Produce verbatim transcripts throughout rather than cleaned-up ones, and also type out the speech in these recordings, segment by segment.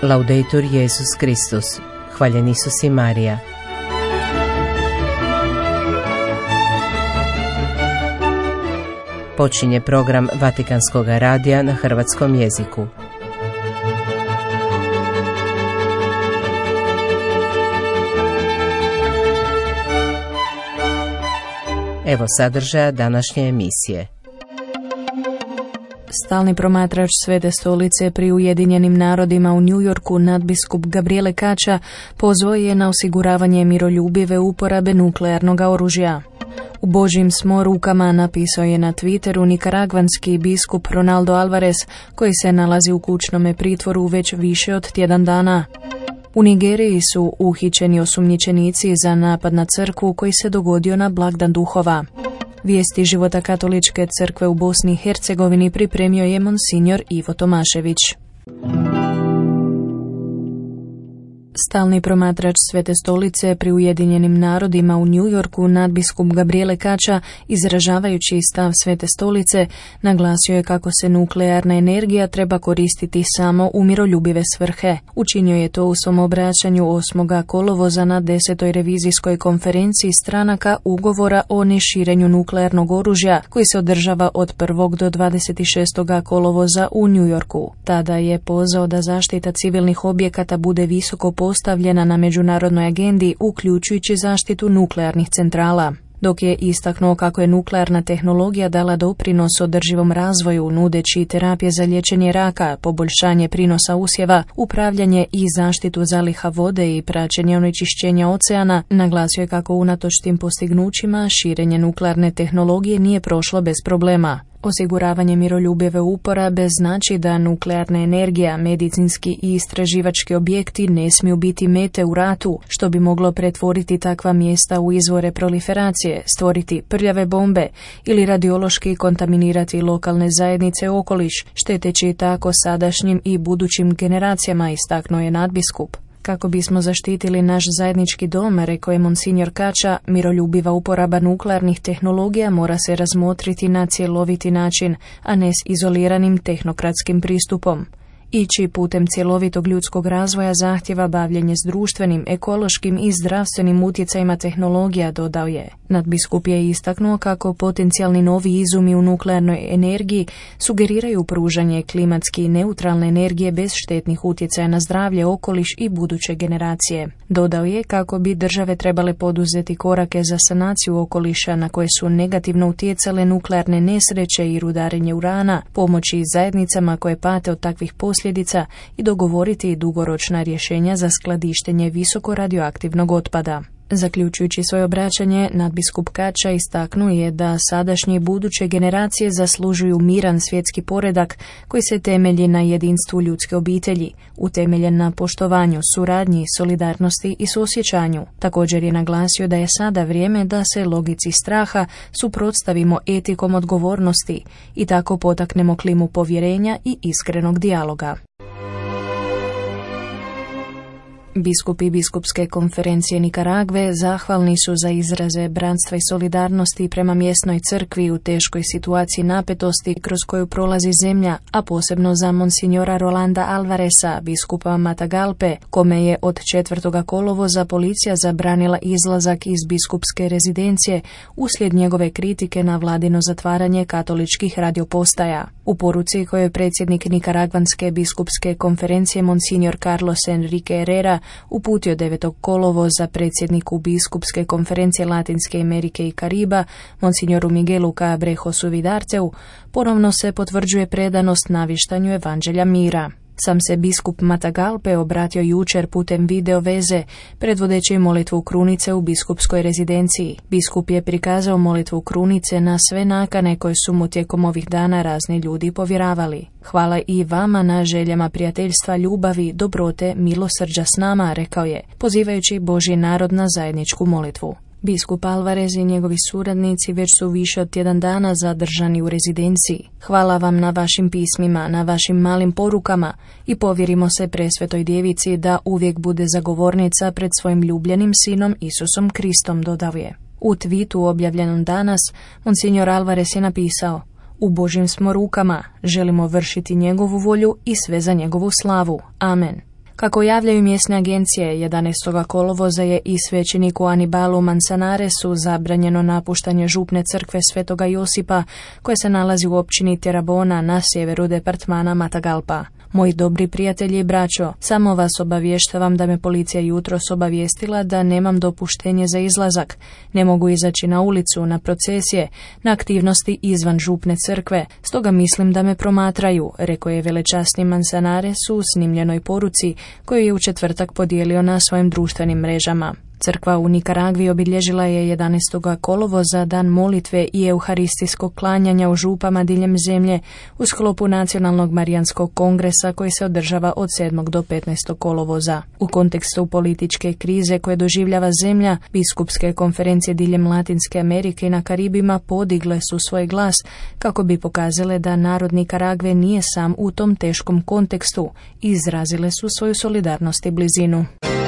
Laudetur Jesus Kristus. Hvaljen Isus i Marija. Počinje program Vatikanskog radija na hrvatskom jeziku. Evo sadržaja današnje emisije. Stalni promatrač Svete stolice pri Ujedinjenim narodima u New Yorku, nadbiskup Gabriele Cacha, pozvao je na osiguravanje miroljubive uporabe nuklearnog oružja. U Božjim smo rukama, napisao je na Twitteru nikaragvanski biskup Ronaldo Alvarez, koji se nalazi u kućnome pritvoru već više od tjedan dana. U Nigeriji su uhićeni osumnjičenici za napad na crkvu koji se dogodio na blagdan duhova. Vijesti života Katoličke crkve u Bosni i Hercegovini pripremio je monsignor Ivo Tomašević. Stalni promatrač Svete stolice pri Ujedinjenim narodima u New Yorku, nadbiskup Gabriele Cacha, izražavajući stav Svete stolice, naglasio je kako se nuklearna energija treba koristiti samo u miroljubive svrhe. Učinio je to u svom obraćanju osmog kolovoza na desetoj revizijskoj konferenciji stranaka ugovora o neširenju nuklearnog oružja, koji se održava od prvog do dvadeset šestog kolovoza u New Yorku. Tada je pozvao da zaštita civilnih objekata bude visoko postavljena na međunarodnoj agendi, uključujući zaštitu nuklearnih centrala. Dok je istaknuo kako je nuklearna tehnologija dala doprinos održivom razvoju, nudeći terapije za liječenje raka, poboljšanje prinosa usjeva, upravljanje i zaštitu zaliha vode i praćenje onečišćenja oceana, naglasio je kako unatoč tim postignućima širenje nuklearne tehnologije nije prošlo bez problema. Osiguravanje miroljubive uporabe znači da nuklearna energija, medicinski i istraživački objekti ne smiju biti mete u ratu, što bi moglo pretvoriti takva mjesta u izvore proliferacije, stvoriti prljave bombe ili radiološki kontaminirati lokalne zajednice i okoliš, šteteći tako sadašnjim i budućim generacijama, istaknuo je nadbiskup. Kako bismo zaštitili naš zajednički dom, rekao je monsignor Cacha, miroljubiva uporaba nuklearnih tehnologija mora se razmotriti na cjeloviti način, a ne s izoliranim tehnokratskim pristupom. Ići putem cjelovitog ljudskog razvoja zahtjeva bavljenje s društvenim, ekološkim i zdravstvenim utjecajima tehnologija, dodao je. Nadbiskup je istaknuo kako potencijalni novi izumi u nuklearnoj energiji sugeriraju pružanje klimatski neutralne energije bez štetnih utjecaja na zdravlje, okoliš i buduće generacije. Dodao je kako bi države trebale poduzeti korake za sanaciju okoliša na koje su negativno utjecale nuklearne nesreće i rudarenje urana, pomoći zajednicama koje pate od takvih posljedica i dogovoriti dugoročna rješenja za skladištenje visoko radioaktivnog otpada. Zaključujući svoje obraćanje, nadbiskup Cacha istaknuo je da sadašnje i buduće generacije zaslužuju miran svjetski poredak koji se temelji na jedinstvu ljudske obitelji, utemeljen na poštovanju, suradnji, solidarnosti i suosjećanju. Također je naglasio da je sada vrijeme da se logici straha suprotstavimo etikom odgovornosti i tako potaknemo klimu povjerenja i iskrenog dijaloga. Biskupi Biskupske konferencije Nikaragve zahvalni su za izraze bratstva i solidarnosti prema mjesnoj crkvi u teškoj situaciji napetosti kroz koju prolazi zemlja, a posebno za monsignora Rolanda Alvareza, biskupa Matagalpe, kome je od četvrtog kolovoza policija zabranila izlazak iz biskupske rezidencije uslijed njegove kritike na vladino zatvaranje katoličkih radiopostaja. U poruci koju je predsjednik Nikaragvanske biskupske konferencije monsignor Carlos Enrique Herrera uputio devetog kolovoza predsjedniku biskupske konferencije Latinske Amerike i Kariba, monsignoru Miguelu Cabrejosu Vidarteu, ponovno se potvrđuje predanost navještanju evanđelja mira. Sam se biskup Matagalpe obratio jučer putem video veze, predvodeći molitvu krunice u biskupskoj rezidenciji. Biskup je prikazao molitvu krunice na sve nakane koje su mu tijekom ovih dana razni ljudi povjeravali. Hvala i vama na željama prijateljstva, ljubavi, dobrote, milosrđa s nama, rekao je, pozivajući Božji narod na zajedničku molitvu. Biskup Alvarez i njegovi suradnici već su više od tjedan dana zadržani u rezidenciji. Hvala vam na vašim pismima, na vašim malim porukama i povjerimo se Presvetoj Djevici da uvijek bude zagovornica pred svojim ljubljenim sinom Isusom Kristom, dodao je. U twitu objavljenom danas, monsignor Alvarez je napisao: U Božjim smo rukama, želimo vršiti njegovu volju i sve za njegovu slavu. Amen. Kako javljaju mjesne agencije, jedanaestog kolovoza je i svećeniku Anibalu Mansanaresu zabranjeno napuštanje župne crkve Svetoga Josipa, koja se nalazi u općini Terabona na sjeveru departmana Matagalpa. Moji dobri prijatelji i braćo, samo vas obavještavam da me policija jutros obavijestila da nemam dopuštenje za izlazak. Ne mogu izaći na ulicu, na procesije, na aktivnosti izvan župne crkve, stoga mislim da me promatraju, rekao je velečasni Mansanares u snimljenoj poruci koju je u četvrtak podijelio na svojim društvenim mrežama. Crkva u Nikaragvi obilježila je jedanaestog kolovoza dan molitve i euharistijskog klanjanja u župama diljem zemlje u sklopu Nacionalnog marijanskog kongresa koji se održava od sedmog do petnaestog kolovoza. U kontekstu političke krize koje doživljava zemlja, biskupske konferencije diljem Latinske Amerike i na Karibima podigle su svoj glas kako bi pokazale da narod Nikaragve nije sam u tom teškom kontekstu i izrazile su svoju solidarnost i blizinu.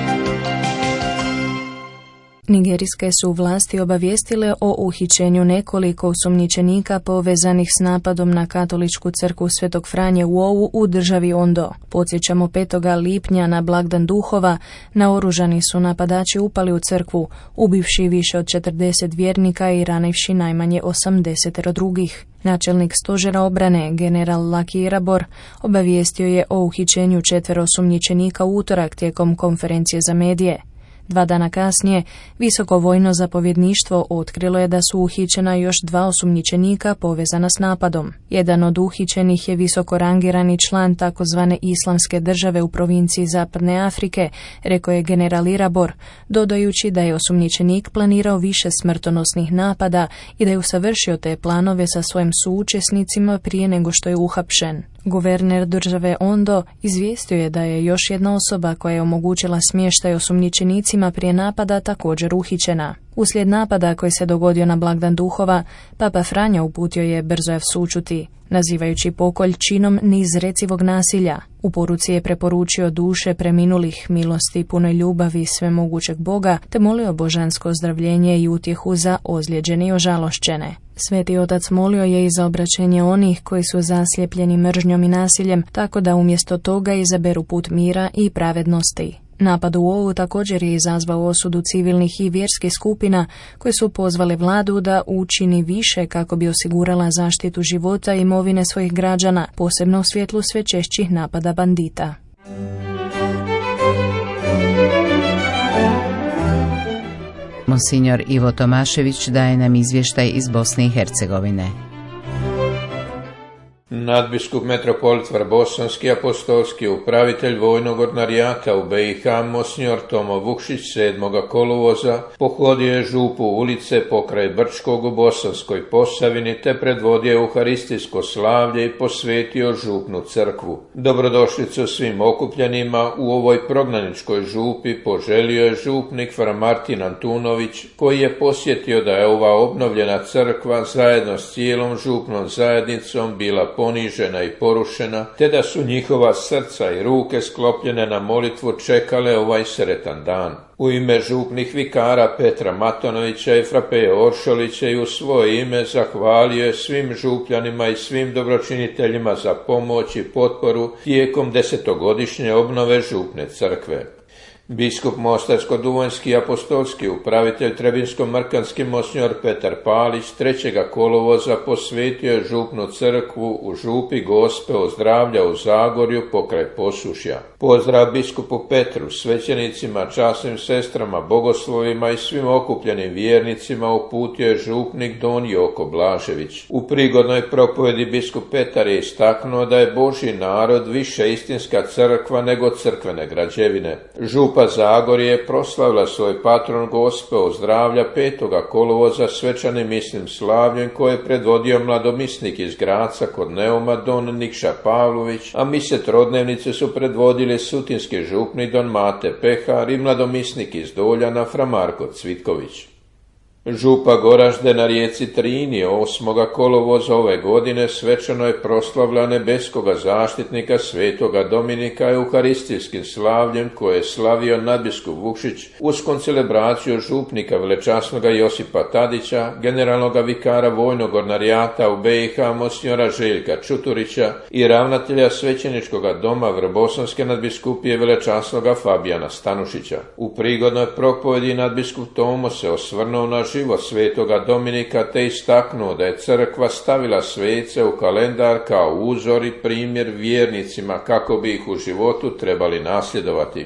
Nigerijske su vlasti obavijestile o uhićenju nekoliko osumnjičenika povezanih s napadom na katoličku crkvu Svetog Franje u Owu u državi Ondo. Podsjećamo, petog lipnja na blagdan duhova naoružani su napadači upali u crkvu, ubivši više od četrdeset vjernika i ranivši najmanje osamdeset drugih. Načelnik stožera obrane, general Lucky Irabor, obavijestio je o uhićenju četvero osumnjičenika u utorak tijekom konferencije za medije. Dva dana kasnije, visoko vojno zapovjedništvo otkrilo je da su uhićena još dva osumnjičenika povezana s napadom. Jedan od uhićenih je visoko rangirani član takozvane Islamske države u provinciji Zapadne Afrike, rekao je general Irabor, dodajući da je osumnjičenik planirao više smrtonosnih napada i da je usavršio te planove sa svojim suučesnicima prije nego što je uhapšen. Guverner države Ondo izvijestio je da je još jedna osoba koja je omogućila smještaj osumnjičenicima prije napada također uhićena. Uslijed napada koji se dogodio na blagdan duhova, Papa Franja uputio je Brzojav sućuti, nazivajući pokolj činom neizrecivog nasilja. U poruci je preporučio duše preminulih milosti punoj ljubavi svemogućeg Boga, te molio božansko ozdravljenje i utjehu za ozlijeđene i ožalošćene. Sveti otac molio je i za obraćenje onih koji su zaslijepljeni mržnjom i nasiljem, tako da umjesto toga izaberu put mira i pravednosti. Napad u Owu također je izazvao osudu civilnih i vjerskih skupina koje su pozvale vladu da učini više kako bi osigurala zaštitu života i imovine svojih građana, posebno u svjetlu sve češćih napada bandita. Monsignor Ivo Tomašević daje nam izvještaj iz Bosne i Hercegovine. Nadbiskup metropolit Vrbosanski apostolski upravitelj vojnog ordinarijata u be i ha Monsignor Tomo Vukšić sedmog kolovoza pohodio je župu ulice pokraj Brčkog u Bosanskoj Posavini te predvodio euharistijsko slavlje i posvetio župnu crkvu. Dobrodošlicu svim okupljenima u ovoj prognaničkoj župi poželio je župnik Fra Martin Antunović, koji je posjetio da je ova obnovljena crkva zajedno s cijelom župnom zajednicom bila ponižena i porušena, te da su njihova srca i ruke sklopljene na molitvu čekale ovaj sretan dan. U ime župnih vikara Petra Matonovića i Frapeja Oršolića i u svoje ime zahvalio je svim župljanima i svim dobročiniteljima za pomoć i potporu tijekom desetogodišnje obnove župne crkve. Biskup Mostarsko-Duvanjski apostolski upravitelj Trebinsko-Mrkanski Monsignor Petar Palić trećeg kolovoza posvetio je župnu crkvu u župi Gospe Ozdravlja u Zagorju pokraj Posušja. Pozdrav biskupu Petru, svećenicima, časnim sestrama, bogoslovima i svim okupljenim vjernicima uputio je župnik Don Joko Blažević. U prigodnoj propovedi biskup Petar je istaknuo da je Božji narod više istinska crkva nego crkvene građevine. Župa Zagorje je proslavila svoj patron Gospe Ozdravlja petog kolovoza svečanim misnim slavljem koje je predvodio mladomisnik iz Graca kod Neuma Don Nikša Pavlović, a mise trodnevnice su predvodili sutinski župnik Don Mate Pehar i mladomisnik iz Doljana Fra Marko Cvitković. Župa Goražde na rijeci Trini osmoga kolovoza ove godine svečano je proslavila nebeskoga zaštitnika svetoga Dominika euharistijskim slavljem koje je slavio nadbiskup Vukšić uz koncelebraciju župnika velečasnoga Josipa Tadića, generalnoga vikara vojnog ordinarijata u B i H monsignora Željka Čuturića i ravnatelja svećeničkoga doma Vrbosanske nadbiskupije velečasnoga Fabijana Stanušića. U prigodnoj propovedi nadbiskup Tomo se osvrnuo na život svetoga Dominika te istaknuo da je crkva stavila svece u kalendar kao uzor i primjer vjernicima kako bi ih u životu trebali nasljedovati.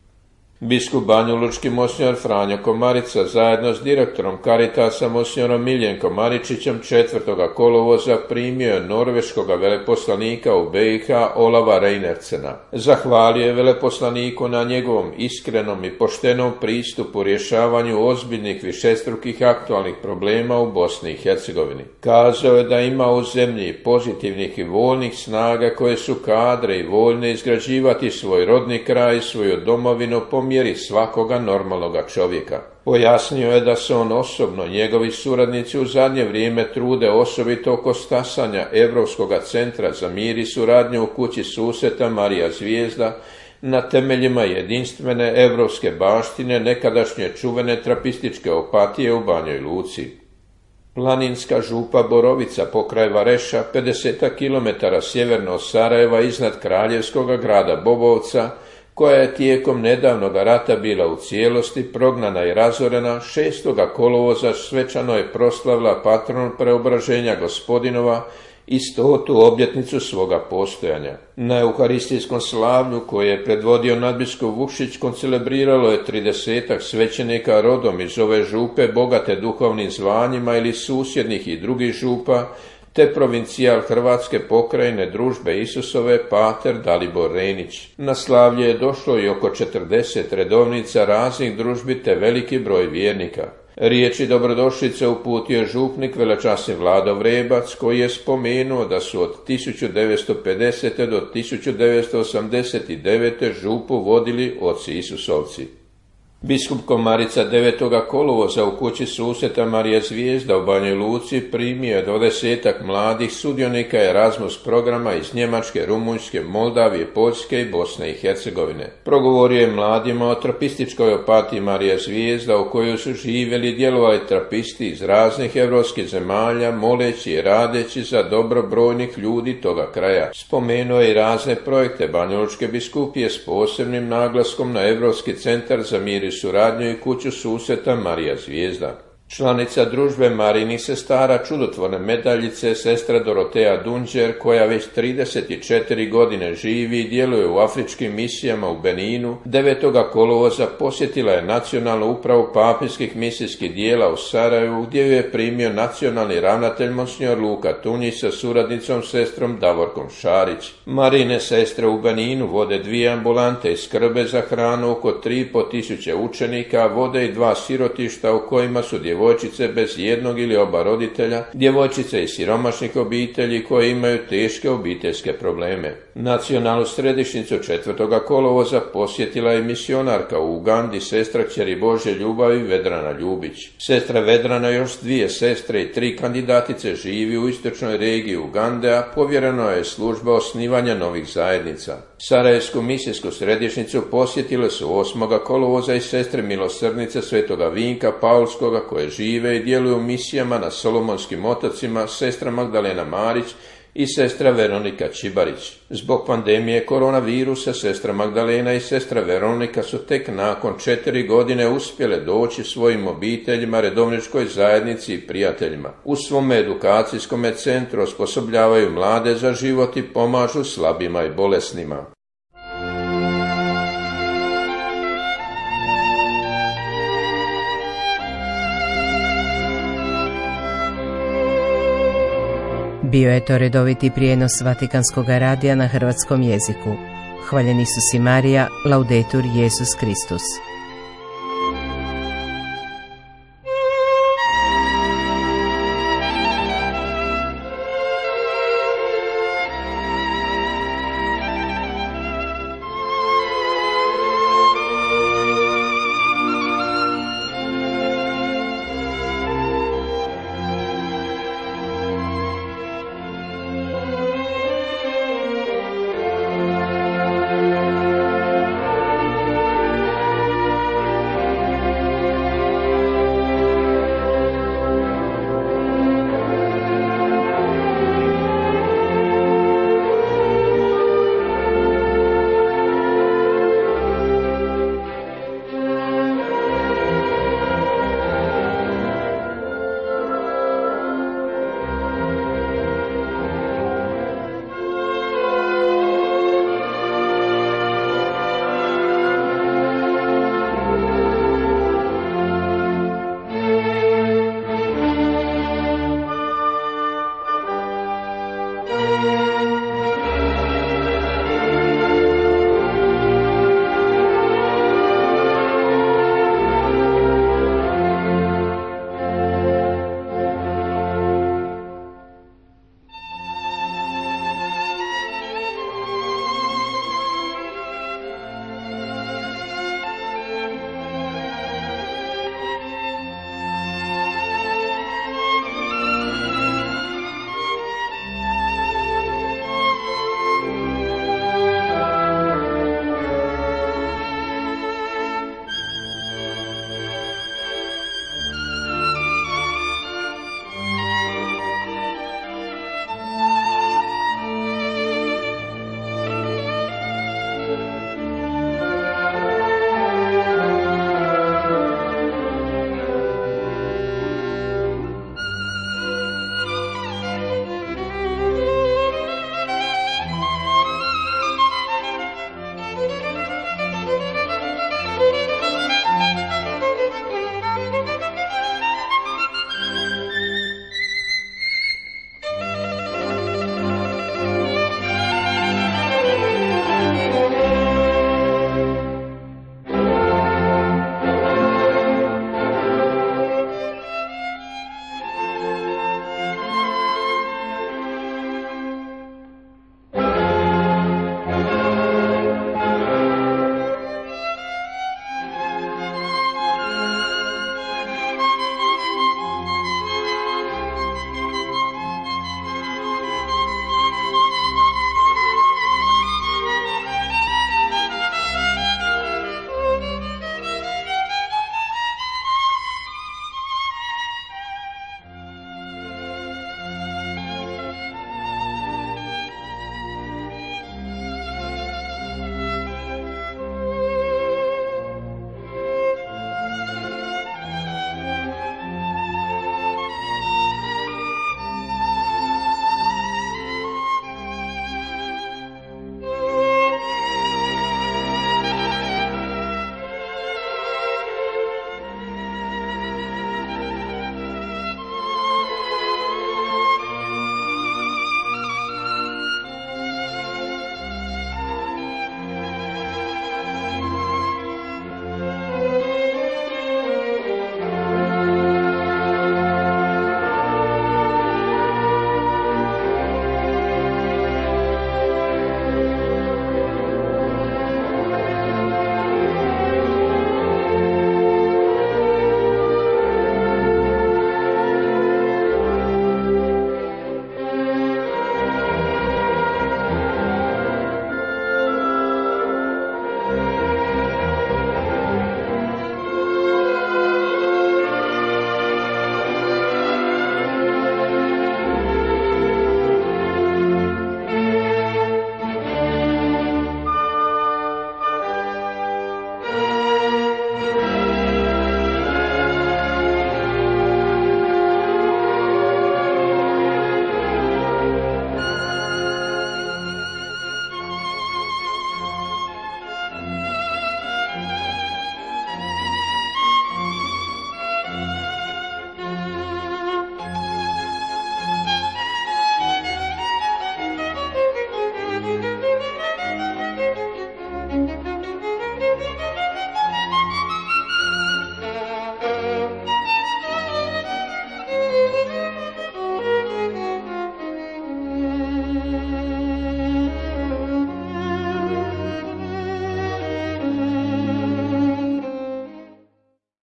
Biskup banjalučki monsignor Franjo Komarica zajedno s direktorom Caritasa monsignorom Miljenkom Maričićem četvrtoga kolovoza primio je norveškoga veleposlanika u B i H Olava Reinertsena. Zahvalio je veleposlaniku na njegovom iskrenom i poštenom pristupu rješavanju ozbiljnih višestrukih aktualnih problema u Bosni i Hercegovini. Kazao je da ima u zemlji pozitivnih i voljnih snaga koje su kadre i voljne izgrađivati svoj rodni kraj i svoju domovinu po mjeri svakoga normalnoga čovjeka. Pojasnio je da se on osobno, njegovi suradnici u zadnje vrijeme trude osobito oko stasanja Europskoga centra za mir i suradnju u kući susreta Marija Zvijezda na temeljima jedinstvene europske baštine nekadašnje čuvene trapističke opatije u Banjoj Luci. Planinska župa Borovica pokraj Vareša, pedeset kilometara sjeverno od Sarajeva iznad kraljevskog grada Bobovca, koja je tijekom nedavnog rata bila u cijelosti prognana i razorena, šestoga kolovoza svečano je proslavila patron preobraženja Gospodinova i stotu obljetnicu svoga postojanja. Na euharistijskom slavlju koje je predvodio nadbiskup Vukšić koncelebriralo je tridesetak svećenika rodom iz ove župe bogate duhovnim zvanjima ili susjednih i drugih župa, te provincijal Hrvatske pokrajine Družbe Isusove pater Dalibor Renić. Na slavlje je došlo i oko četrdeset redovnica raznih družbi te veliki broj vjernika. Riječi dobrodošlice uputio je župnik velečasni Vlado Vrebac koji je spomenuo da su od tisuću devetsto pedesete do tisuću devetsto osamdeset devete župu vodili oci Isusovci. Biskup Komarica devetoga kolovoza u kući susreta Marija Zvijezda u Banjoj Luci primio je dvadesetak mladih sudionika Erasmus programa iz Njemačke, Rumunjske, Moldavije, Poljske i Bosne i Hercegovine. Progovorio je mladima o trapističkoj opatiji Marija Zvijezda u kojoj su živjeli i djelovali trapisti iz raznih europskih zemalja, moleći i radeći za dobro brojnih ljudi toga kraja. Spomenuo je i razne projekte Banjalučke biskupije s posebnim naglaskom na Europski centar za mir i suradnju i kuću susreta Marija Zvijezda. Članica družbe Marijinih sestara čudotvorne medaljice sestra Dorotea Dunđer, koja već trideset četiri godine živi i djeluje u afričkim misijama u Beninu, devetoga kolovoza posjetila je nacionalnu upravu papinskih misijskih dijela u Sarajevu, gdje ju je primio nacionalni ravnatelj monsignor Luka Tunjić sa suradnicom sestrom Davorkom Šarić. Marijine sestre u Beninu vode dvije ambulante i skrbe za hranu oko tri i pol tisuće učenika, vode i dva sirotišta u kojima su djevojčice bez jednog ili oba roditelja, djevojčice iz siromašnih obitelji koje imaju teške obiteljske probleme. Nacionalnu središnjicu četvrtoga kolovoza posjetila je misionarka u Ugandi, sestra kćeri Božje ljubavi Vedrana Ljubić. Sestra Vedrana još s dvije sestre i tri kandidatice živi u istočnoj regiji Ugande, a povjereno je služba osnivanja novih zajednica. Sarajevsku misijsku središnjicu posjetile su osmoga kolovoza i sestre milosrdnice svetoga Vinka Paulskoga koje žive i djeluju u misijama na Solomonskim otocima, sestra Magdalena Marić i sestra Veronika Čibarić. Zbog pandemije koronavirusa sestra Magdalena i sestra Veronika su tek nakon četiri godine uspjele doći svojim obiteljima, redovničkoj zajednici i prijateljima. U svom edukacijskom centru osposobljavaju mlade za život i pomažu slabima i bolesnima. Bio je to redoviti prijenos Vatikanskog radija na hrvatskom jeziku. Hvaljeni Isus i Marija, laudetur Jesus Kristus.